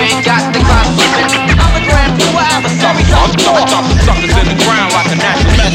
tripping, got the clock slipping. I'm a grand new adversary, suckers in the ground like a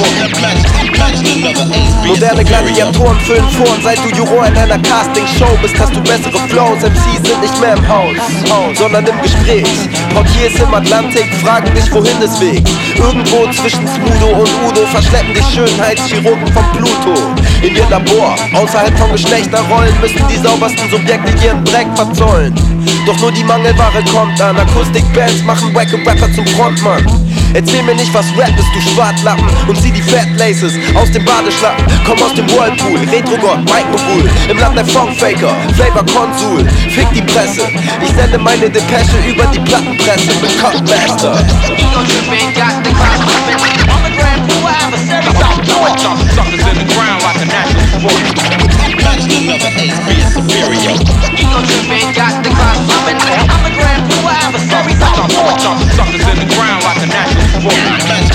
Moderne Gladiatoren füllen vor und seit du Juror in einer Castingshow bist, hast du bessere Flows. MCs sind nicht mehr im Haus, sondern im Gespräch. Portiers im Atlantik fragen dich, wohin es Weg. Irgendwo zwischen Smudo und Udo verschleppen dich Schönheitschirurgen von Pluto in ihr Labor. Außerhalb von Geschlechterrollen müssen die saubersten Subjekte ihren Dreck verzollen. Doch nur die Mangelware kommt an. Akustikbands machen wacke Rapper zum Frontmann. Erzähl mir nicht, was Rap ist, du Schwartlappen, und zieh die Fat Laces aus dem Badeschlappen. Komm aus dem Whirlpool, Retro-Gott, Mike-Mogul, im Land der Funkfaker, Flavor-Konsul, fick die Presse. Ich sende meine Depesche über die Plattenpresse mit Cutmaster. Suckers in the ground like a national sport. Ego tripping, got the clock slipping. I'm a grand new adversary, suckers in the ground like a national sport.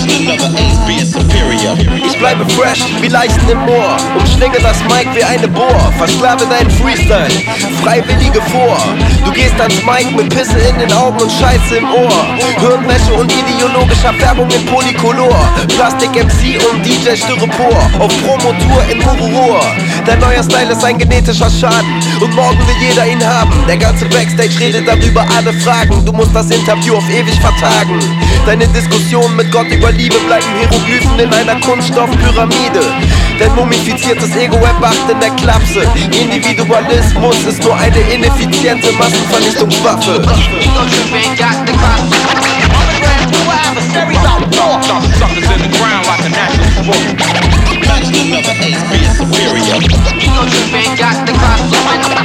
Ich bleibe fresh wie Leichen im Moor, umschlinge das Mic wie eine Bohr, versklave deinen Freestyle, Freiwillige vor. Du gehst ans Mic mit Pisse in den Augen und Scheiße im Ohr. Hirnwäsche und ideologischer Färbung in Polycolor. Plastik MC und DJ Styropor auf Promotour in Mururur. Dein neuer Style ist ein genetischer Schaden und morgen will jeder ihn haben. Der ganze Backstage redet darüber, alle fragen. Du musst das Interview auf ewig vertagen. Deine Diskussionen mit Gott über Liebe bleiben Hieroglyphen in einer Kunststoffpyramide. Dein mumifiziertes Ego erwacht in der Klapse. Individualismus ist nur eine ineffiziente Massenvernichtungswaffe. Ego tripping, got the clock slipping. I'm a grand new adversary, suckers in the ground like a national sport. Ego tripping, got the clock slipping.